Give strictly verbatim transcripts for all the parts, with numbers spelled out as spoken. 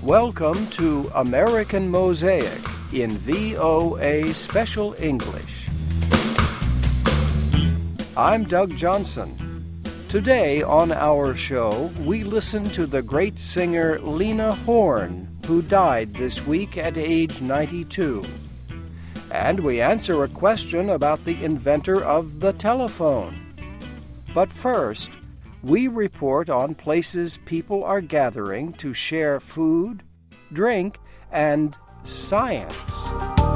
Welcome to American Mosaic in V O A Special English. I'm Doug Johnson. Today on our show, we listen to the great singer Lena Horne, who died this week at age ninety-two. And we answer a question about the inventor of the telephone. But first, we report on places people are gathering to share food, drink, and science.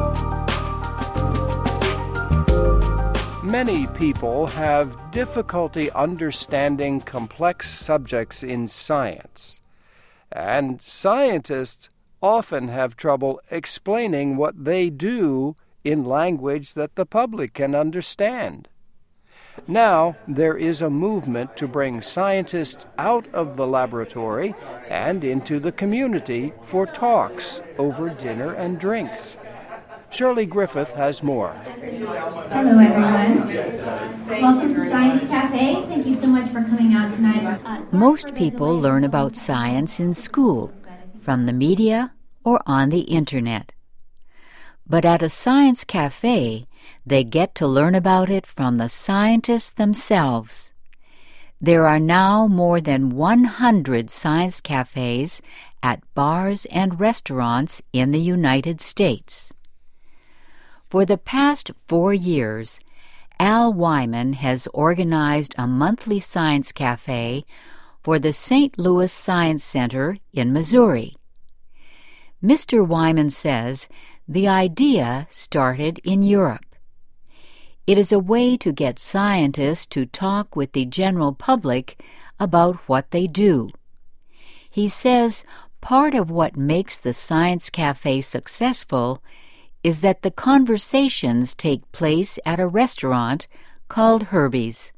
Many people have difficulty understanding complex subjects in science, and scientists often have trouble explaining what they do in language that the public can understand. Now, there is a movement to bring scientists out of the laboratory and into the community for talks over dinner and drinks. Shirley Griffith has more. Hello, everyone. Welcome to Science Cafe. Thank you so much for coming out tonight. Uh, Most people learn about science in school, from the media, or on the internet. But at a Science Cafe, they get to learn about it from the scientists themselves. There are now more than one hundred science cafes at bars and restaurants in the United States. For the past four years, Al Wyman has organized a monthly science cafe for the Saint Louis Science Center in Missouri. Mister Wyman says the idea started in Europe. It is a way to get scientists to talk with the general public about what they do. He says part of what makes the Science Cafe successful is that the conversations take place at a restaurant called Herbie's.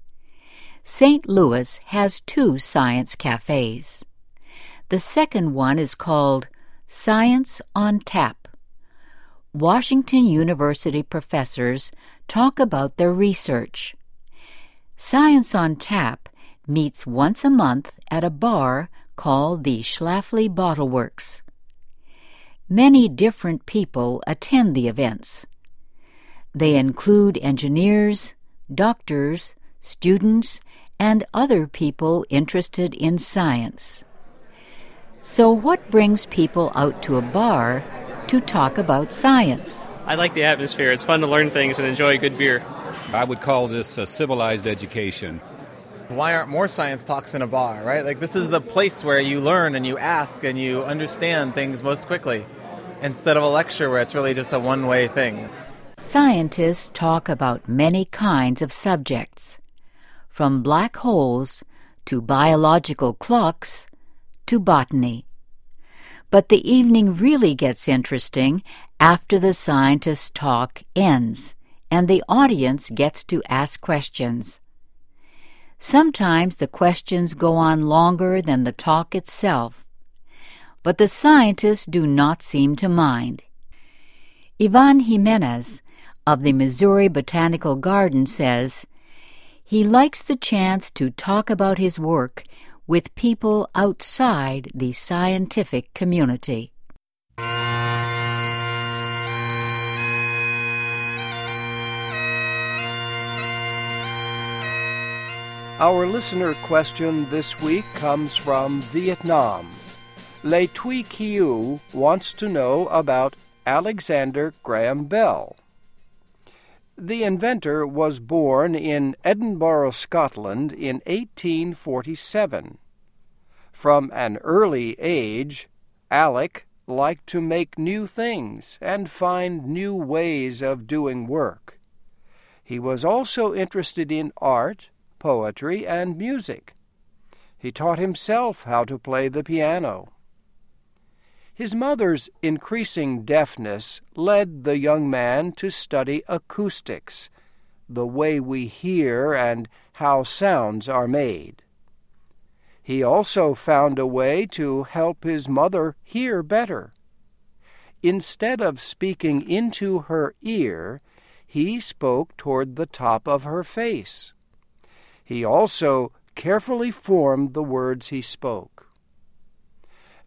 Saint Louis has two science cafes. The second one is called Science on Tap. Washington University professors talk about their research. Science on Tap meets once a month at a bar called the Schlafly Bottle Works. Many different people attend the events. They include engineers, doctors, students, and other people interested in science. So what brings people out to a bar to talk about science? I like the atmosphere. It's fun to learn things and enjoy good beer. I would call this a civilized education. Why aren't more science talks in a bar, right? Like, this is the place where you learn and you ask and you understand things most quickly, instead of a lecture where it's really just a one-way thing. Scientists talk about many kinds of subjects, from black holes to biological clocks to botany. But the evening really gets interesting after the scientists' talk ends and the audience gets to ask questions. Sometimes the questions go on longer than the talk itself, but the scientists do not seem to mind. Ivan Jimenez of the Missouri Botanical Garden says he likes the chance to talk about his work with people outside the scientific community. Our listener question this week comes from Vietnam. Le Thuy Kieu wants to know about Alexander Graham Bell. The inventor was born in Edinburgh, Scotland in eighteen forty-seven. From an early age, Alec liked to make new things and find new ways of doing work. He was also interested in art, poetry, and music. He taught himself how to play the piano. His mother's increasing deafness led the young man to study acoustics, the way we hear and how sounds are made. He also found a way to help his mother hear better. Instead of speaking into her ear, he spoke toward the top of her face. He also carefully formed the words he spoke.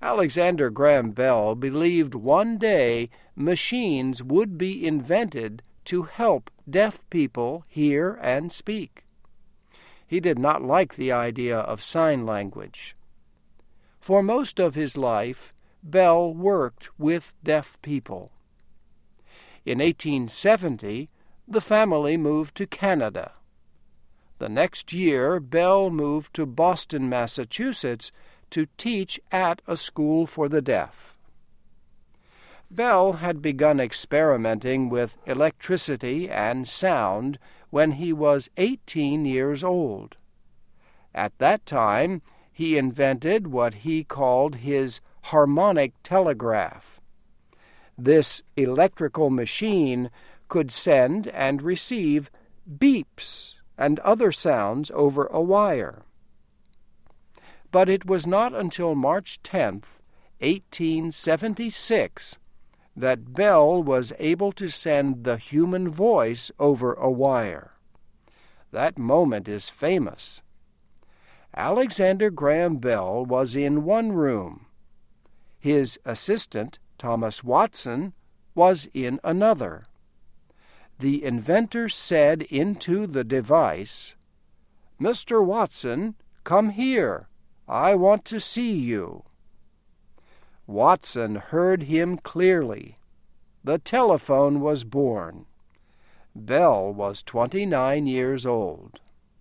Alexander Graham Bell believed one day machines would be invented to help deaf people hear and speak. He did not like the idea of sign language. For most of his life, Bell worked with deaf people. In eighteen seventy, the family moved to Canada. The next year, Bell moved to Boston, Massachusetts, to teach at a school for the deaf. Bell had begun experimenting with electricity and sound when he was eighteen years old. At that time, he invented what he called his harmonic telegraph. This electrical machine could send and receive beeps and other sounds over a wire. But it was not until March tenth, eighteen seventy-six, that Bell was able to send the human voice over a wire. That moment is famous. Alexander Graham Bell was in one room. His assistant, Thomas Watson, was in another. The inventor said into the device, "Mister Watson, come here. I want to see you." Watson heard him clearly. The telephone was born. Bell was twenty-nine years old.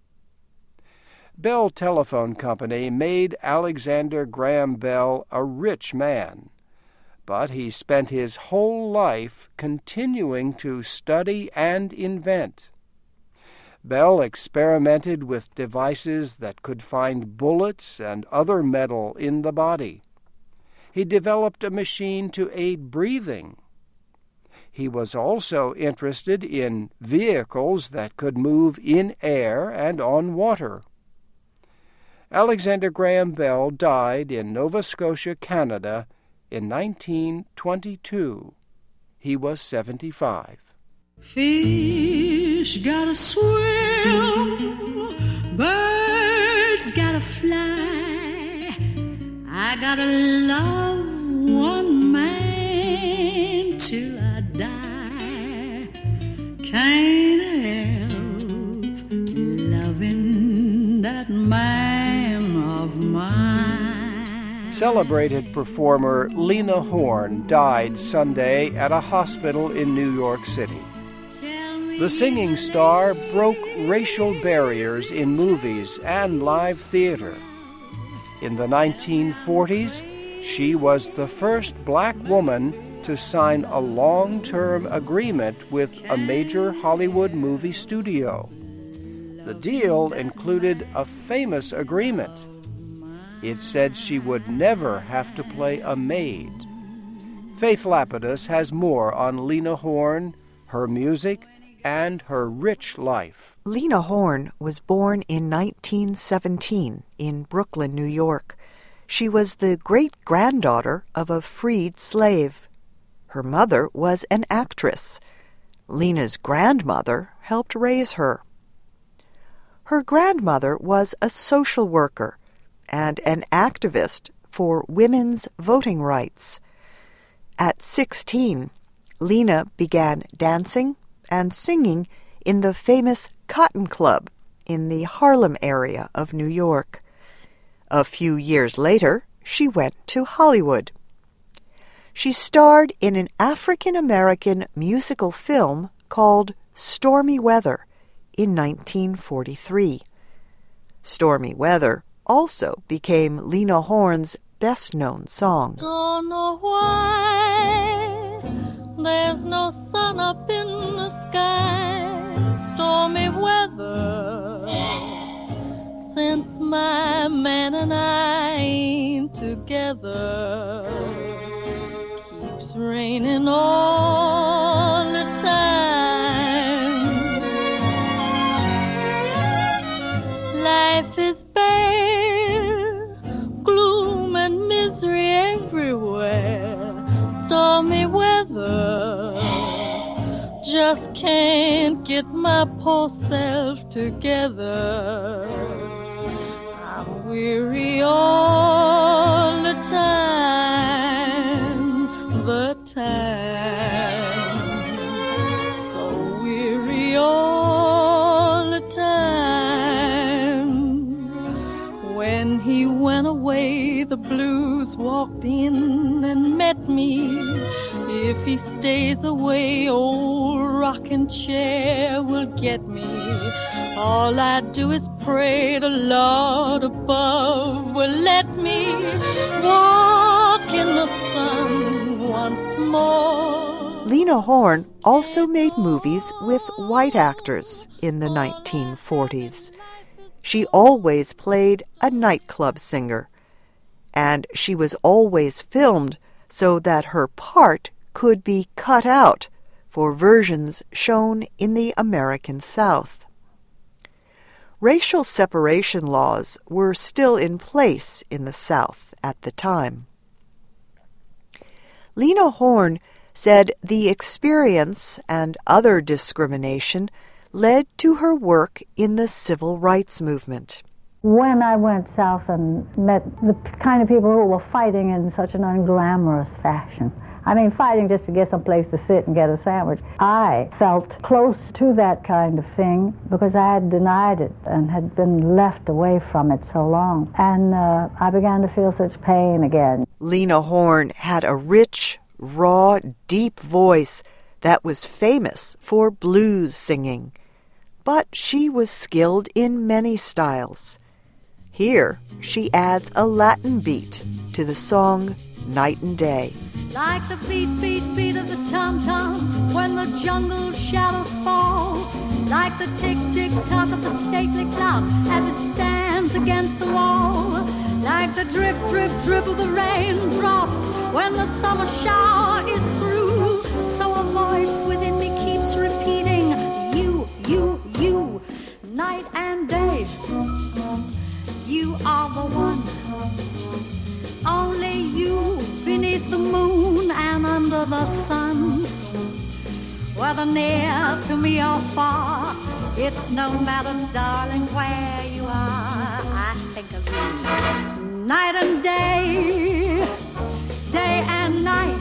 Bell Telephone Company made Alexander Graham Bell a rich man, but he spent his whole life continuing to study and invent. Bell experimented with devices that could find bullets and other metal in the body. He developed a machine to aid breathing. He was also interested in vehicles that could move in air and on water. Alexander Graham Bell died in Nova Scotia, Canada, in nineteen twenty-two. He was seventy-five. Fish gotta swim, birds gotta fly. I gotta love one man till I die. Can't help loving that man of mine. Celebrated performer Lena Horne died Sunday at a hospital in New York City. The singing star broke racial barriers in movies and live theater. In the nineteen forties, she was the first black woman to sign a long-term agreement with a major Hollywood movie studio. The deal included a famous agreement. It said she would never have to play a maid. Faith Lapidus has more on Lena Horne, her music, and her rich life. Lena Horne was born in nineteen seventeen in Brooklyn, New York. She was the great-granddaughter of a freed slave. Her mother was an actress. Lena's grandmother helped raise her. Her grandmother was a social worker and an activist for women's voting rights. At sixteen, Lena began dancing and singing in the famous Cotton Club in the Harlem area of New York. A few years later, she went to Hollywood. She starred in an African-American musical film called Stormy Weather in nineteen forty-three. Stormy Weather also became Lena Horne's best-known song. Don't know why there's no sun up in the sky, stormy weather, since my man and I ain't together. Keeps raining all the time. Life is bare, gloom and misery everywhere, stormy weather. Just can't get my poor self together. I'm weary all the time. When he went away, the blues walked in and met me. If he stays away, old rocking chair will get me. All I do is pray the Lord above will let me walk in the sun once more. Lena Horne also made movies with white actors in the nineteen forties. She always played a nightclub singer, and she was always filmed so that her part could be cut out for versions shown in the American South. Racial separation laws were still in place in the South at the time. Lena Horne said the experience and other discrimination led to her work in the civil rights movement. When I went south and met the kind of people who were fighting in such an unglamorous fashion, I mean fighting just to get some place to sit and get a sandwich, I felt close to that kind of thing because I had denied it and had been left away from it so long. And uh, I began to feel such pain again. Lena Horne had a rich, raw, deep voice that was famous for blues singing. But she was skilled in many styles. Here, she adds a Latin beat to the song Night and Day. Like the beat, beat, beat of the tom-tom when the jungle shadows fall. Like the tick, tick, tock of the stately clock as it stands against the wall. Like the drip, drip, drip of the raindrops when the summer shower is through. So a voice within me keeps repeating, you, you, you, night and day. You are the one, only you beneath the moon and under the sun. Whether near to me or far, it's no matter, darling, where you are. I think of you night and day, day and night.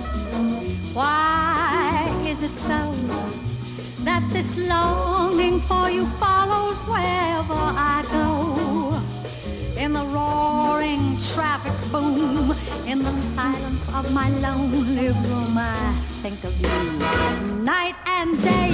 Why is it so that this longing for you follows wherever I go? In the roaring traffic's boom, in the silence of my lonely room, I think of you night and day,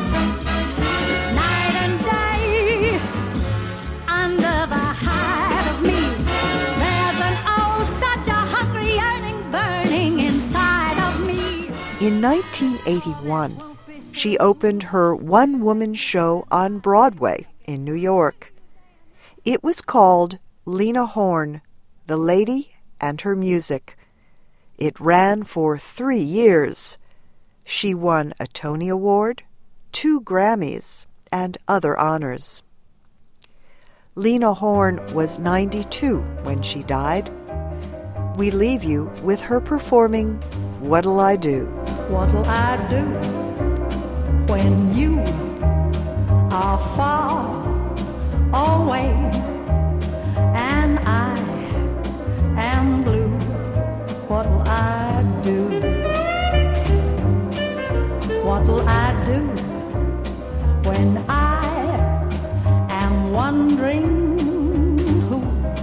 night and day. Under the hide of me, there's an oh, such a hungry yearning burning inside of me. In nineteen eighty-one, she opened her one-woman show on Broadway in New York. It was called Lena Horne, The Lady and Her Music. It ran for three years. She won a Tony Award, two Grammys, and other honors. Lena Horne was ninety-two when she died. We leave you with her performing What'll I Do? What'll I do when you are far away and I am blue? What'll I do? What'll I do when I am wondering who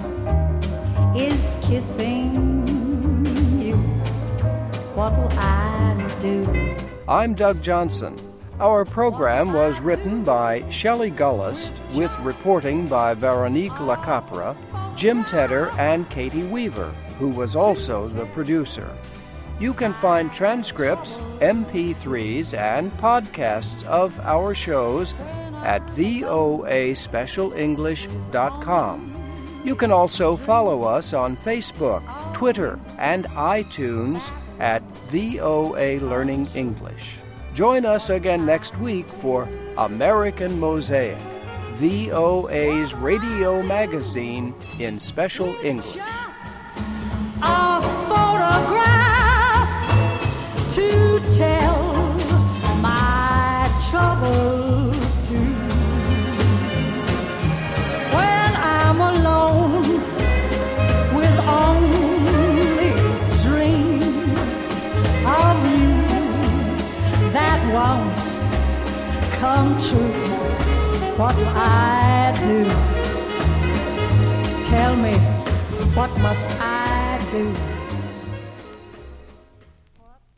is kissing you? What'll I do? I'm Doug Johnson. Our program was written by Shelley Gullist with reporting by Veronique LaCapra, Jim Tedder, and Katie Weaver, who was also the producer. You can find transcripts, M P threes, and podcasts of our shows at voa special english dot com. You can also follow us on Facebook, Twitter, and iTunes at V O A Learning English. Join us again next week for American Mosaic, V O A's radio magazine in special English. A photograph to tell my troubles to. When I'm alone with only dreams of you that won't come true, what'll I do? tell me, what must I do?